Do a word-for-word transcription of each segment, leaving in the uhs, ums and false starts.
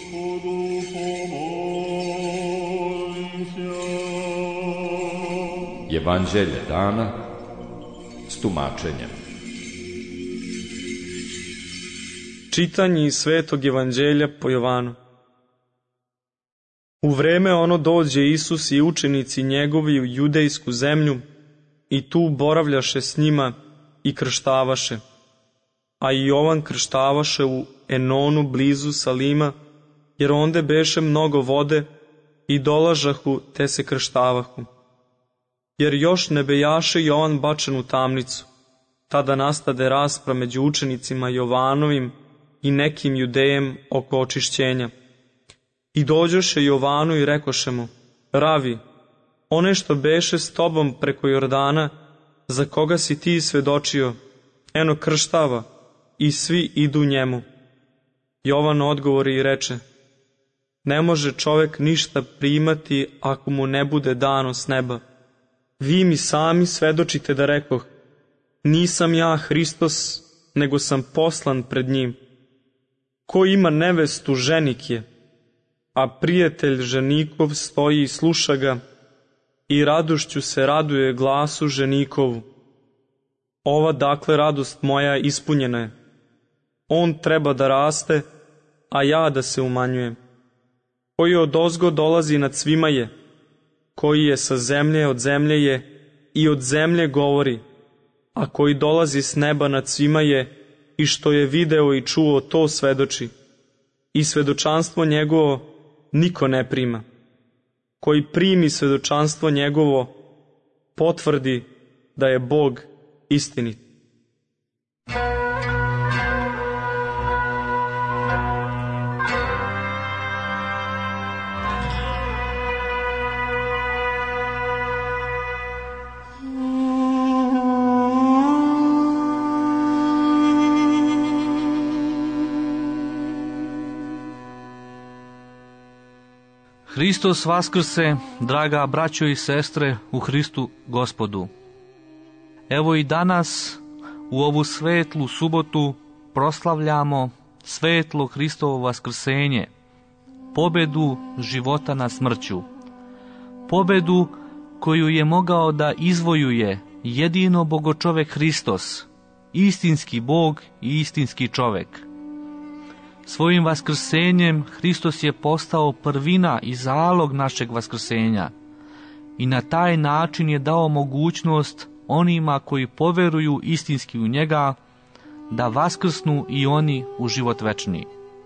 Evanđelje dana s tumačenjem. Čitanje iz Svetog evanđelja po Jovanu. U vreme ono dođe Isus i učenici njegovi u judejsku zemlju i tu boravljaše s njima i krštavaše. A i Jovan krštavaše u Enonu blizu Salima, jer onde beše mnogo vode i dolažahu te se krštavahu. Jer još ne bejaše Jovan bačen u tamnicu, tada nastade rasprava među učenicima Jovanovim i nekim judejem oko očišćenja. I dođoše Jovanu i rekoše mu: Ravi, one što beše s tobom preko Jordana, za koga si ti svedočio, eno krštava, i svi idu njemu. Jovan odgovori i reče: Ne može čovek ništa primati ako mu ne bude dano s neba. Vi mi sami svedočite da rekoh: Nisam ja Hristos, nego sam poslan pred njim. Ko ima nevestu, ženik je, a prijatelj ženikov stoji i sluša ga, i radošću se raduje glasu ženikovu. Ova dakle radost moja ispunjena je. On treba da raste, a ja da se umanjujem. Koji odozgo dolazi nad svima je, koji je sa zemlje od zemlje je i od zemlje govori, a koji dolazi s neba nad svima je i što je video i čuo to svedoči. I svedočanstvo njegovo niko ne prima. Koji primi svedočanstvo njegovo potvrdi da je Bog istinit. Hristos vaskrse, draga braćo i sestre u Hristu Gospodu. Evo i danas, u ovu svetlu subotu, proslavljamo svetlo Hristovo vaskrsenje, pobedu života nad smrću. Pobedu koju je mogao da izvojuje jedino bogočovek Hristos, istinski Bog i istinski čovek. Svojim vaskrsenjem Hristos je postao prvina i zalog našeg vaskrsenja i na taj način je dao mogućnost onima koji poveruju istinski u njega da vaskrsnu i oni u život večni.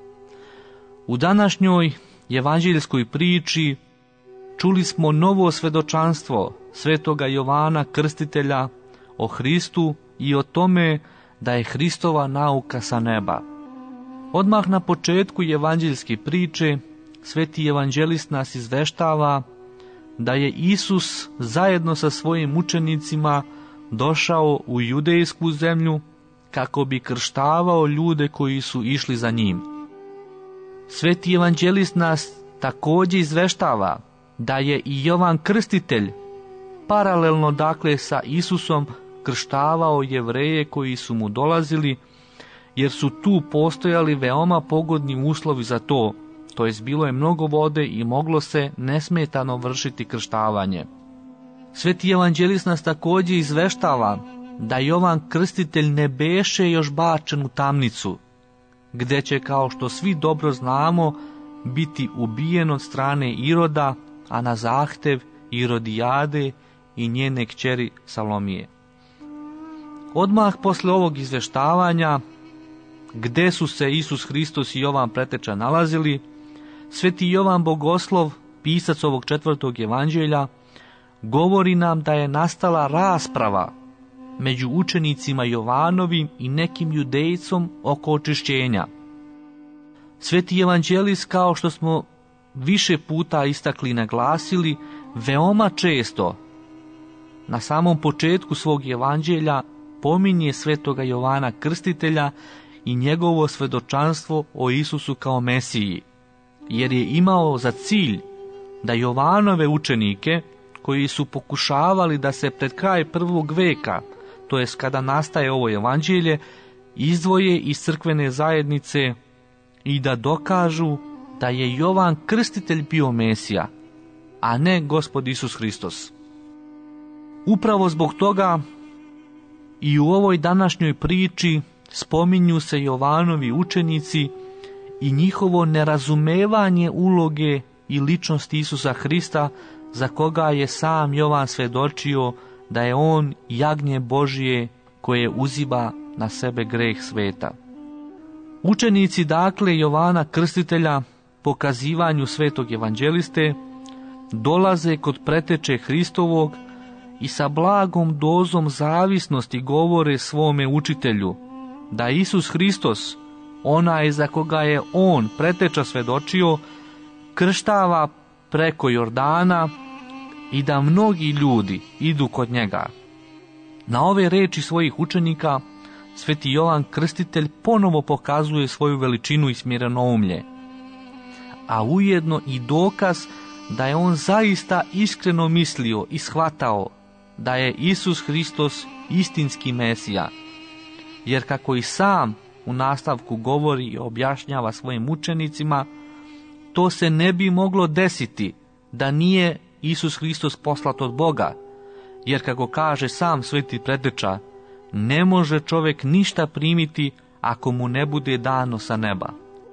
U današnjoj evanđeljskoj priči čuli smo novo svedočanstvo svetoga Jovana Krstitelja o Hristu i o tome da je Hristova nauka sa neba. Odmah na početku evanđeljske priče sveti evanđelist nas izveštava da je Isus zajedno sa svojim učenicima došao u judejsku zemlju kako bi krštavao ljude koji su išli za njim. Sveti evanđelist nas također izveštava da je i Jovan Krstitelj paralelno dakle sa Isusom krštavao Jevreje koji su mu dolazili, jer su tu postojali veoma pogodni uslovi za to, to jest bilo je mnogo vode i moglo se nesmetano vršiti krštavanje. Sveti evanđelist nas također izveštava da Jovan Krstitelj ne beše još bačen u tamnicu, gde će, kao što svi dobro znamo, biti ubijen od strane Iroda, a na zahtev Irodijade i njene kćeri Salomije. Odmah posle ovog izveštavanja, gde su se Isus Hristos i Jovan Preteča nalazili, sveti Jovan Bogoslov, pisac ovog četvrtog evanđelja, govori nam da je nastala rasprava među učenicima Jovanovim i nekim judejcom oko očišćenja. Sveti evanđelist, kao što smo više puta istakli i naglasili, veoma često na samom početku svog evanđelja pominje svetoga Jovana Krstitelja i njegovo svedočanstvo o Isusu kao Mesiji, jer je imao za cilj da Jovanove učenike, koji su pokušavali da se pred kraj prvog veka, to jest kada nastaje ovo evanđelje, izdvoje iz crkvene zajednice i da dokažu da je Jovan Krstitelj bio Mesija, a ne Gospod Isus Hristos. Upravo zbog toga i u ovoj današnjoj priči spominju se Jovanovi učenici i njihovo nerazumevanje uloge i ličnosti Isusa Hrista, za koga je sam Jovan svedočio da je on jagnje Božije koje uzima na sebe greh sveta. Učenici dakle Jovana Krstitelja pokazivanju svetog evanđeliste dolaze kod preteče Hristovog i sa blagom dozom zavisnosti govore svome učitelju da Isus Hristos, onaj za koga je on preteča svedočio, krštava preko Jordana i da mnogi ljudi idu kod njega. Na ove reči svojih učenika sveti Jovan Krstitelj ponovo pokazuje svoju veličinu i smirenoumlje, a ujedno i dokaz da je on zaista iskreno mislio i shvatao da je Isus Hristos istinski Mesija, jer kako i sam u nastavku govori i objašnjava svojim učenicima, to se ne bi moglo desiti da nije Isus Hristos poslat od Boga, jer kako kaže sam sveti preteča, ne može čovjek ništa primiti ako mu ne bude dano sa neba.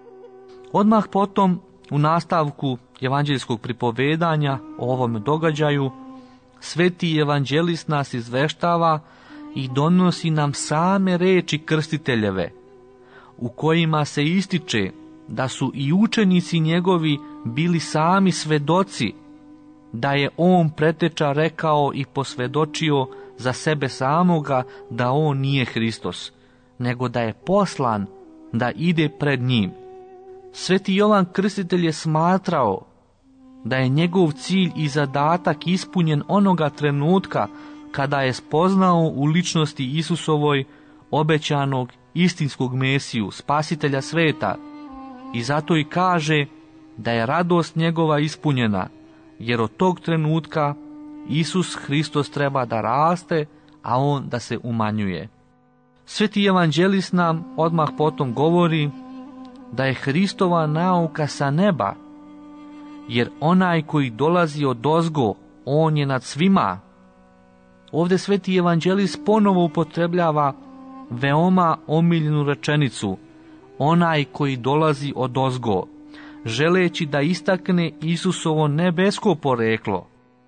Odmah potom, u nastavku evanđeljskog pripovedanja o ovom događaju, sveti evanđelist nas izveštava i donosi nam same reči krstiteljeve, u kojima se ističe da su i učenici njegovi bili sami svedoci da je on preteča rekao i posvedočio za sebe samoga da on nije Hristos, nego da je poslan da ide pred njim. Sveti Jovan Krstitelj je smatrao da je njegov cilj i zadatak ispunjen onoga trenutka kada je spoznao u ličnosti Isusovoj obećanog istinskog Mesiju, spasitelja sveta, i zato i kaže da je radost njegova ispunjena, jer od tog trenutka Isus Hristos treba da raste, a on da se umanjuje. Sveti evanđelist nam odmah potom govori da je Hristova nauka sa neba, jer onaj koji dolazi odozgo, on je nad svima. Ovdje sveti evanđelist ponovo upotrebljava veoma omiljenu rečenicu, onaj koji dolazi odozgo, želeći da istakne Isusovo nebesko poreklo.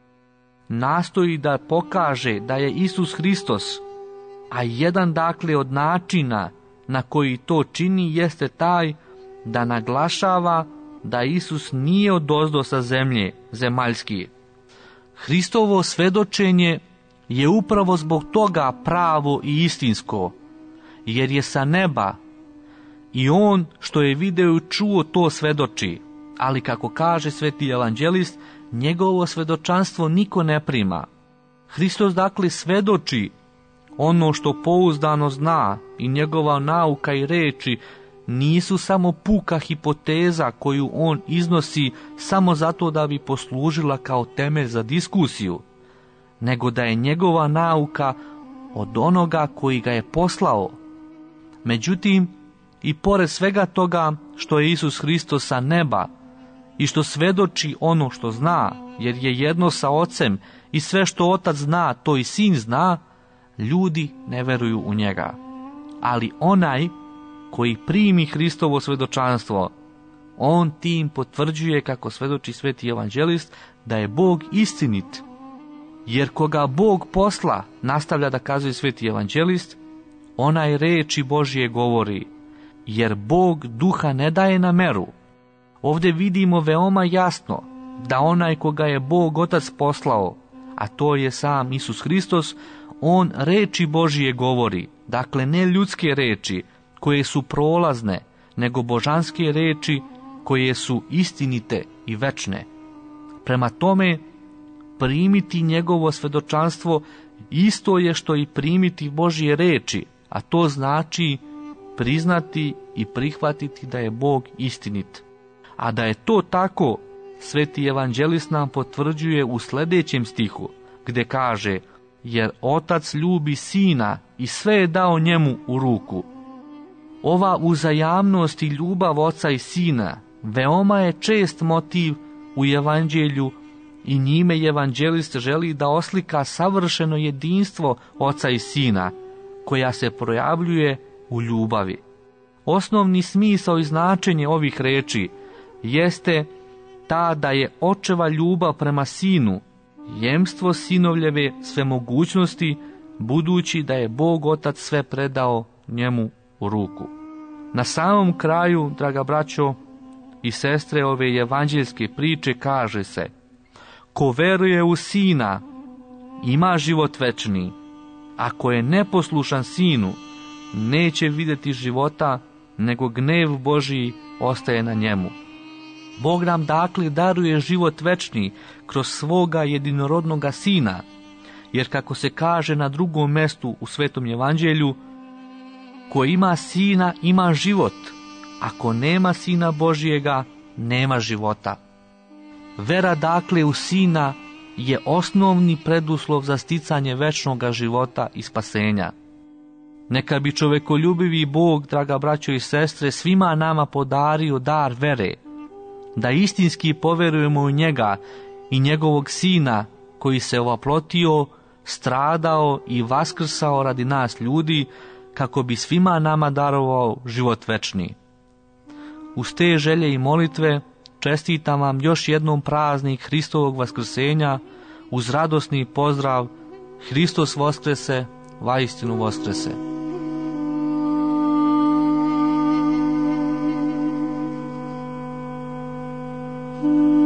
Nastoji da pokaže da je Isus Hristos, a jedan dakle od načina na koji to čini jeste taj da naglašava da Isus nije odozdo sa zemlje zemaljski. Hristovo svedočenje je upravo zbog toga pravo i istinsko, jer je sa neba i on što je video i čuo to svedoči, ali kako kaže sveti evanđelist, njegovo svedočanstvo niko ne prima. Hristos dakle svedoči ono što pouzdano zna i njegova nauka i reči nisu samo puka hipoteza koju on iznosi samo zato da bi poslužila kao temelj za diskusiju, nego da je njegova nauka od onoga koji ga je poslao. Međutim, i pored svega toga što je Isus Hristos sa neba i što svedoči ono što zna, jer je jedno sa Ocem i sve što Otac zna, to i Sin zna, ljudi ne veruju u njega. Ali onaj koji primi Hristovo svedočanstvo, on tim potvrđuje, kako svedoči sveti evanđelist, da je Bog istinit. Jer koga Bog posla, nastavlja da kazuje sveti evanđelist, onaj reči Božje govori, jer Bog duha ne daje na meru. Ovdje vidimo veoma jasno da onaj koga je Bog Otac poslao, a to je sam Isus Hristos, on reči Božje govori, dakle ne ljudske reči koje su prolazne, nego božanske reči koje su istinite i večne. Prema tome, primiti njegovo svedočanstvo isto je što i primiti Božje reči, a to znači priznati i prihvatiti da je Bog istinit. A da je to tako, sveti evanđelist nam potvrđuje u sljedećem stihu, gdje kaže, jer Otac ljubi Sina i sve je dao njemu u ruku. Ova uzajamnost i ljubav Oca i Sina veoma je čest motiv u evanđelju i njime evanđelist želi da oslika savršeno jedinstvo Oca i Sina, koja se projavljuje u ljubavi. Osnovni smisao i značenje ovih reči jeste ta da je očeva ljubav prema Sinu, jemstvo sinovljeve svemogućnosti, budući da je Bog Otac sve predao njemu u ruku. Na samom kraju, draga braćo i sestre, ove evanđeljske priče kaže se: ko veruje u Sina, ima život večni. Ako je neposlušan Sinu, neće vidjeti života, nego gnev Božiji ostaje na njemu. Bog nam dakle daruje život večni kroz svoga jedinorodnoga Sina, jer kako se kaže na drugom mestu u Svetom evanđelju, ko ima Sina ima život, ako nema Sina Božijega, nema života. Vera dakle u Sina je osnovni preduslov za sticanje večnoga života i spasenja. Neka bi čovekoljubivi Bog, draga braćo i sestre, svima nama podario dar vere, da istinski poverujemo u njega i njegovog Sina koji se ovaplotio, stradao i vaskrsao radi nas ljudi, kako bi svima nama darovao život večni. Uz te želje i molitve čestitam vam još jednom praznik Hristovog vaskrsenja uz radosni pozdrav: Hristos voskrese, vaistinu voskrese. Thank you.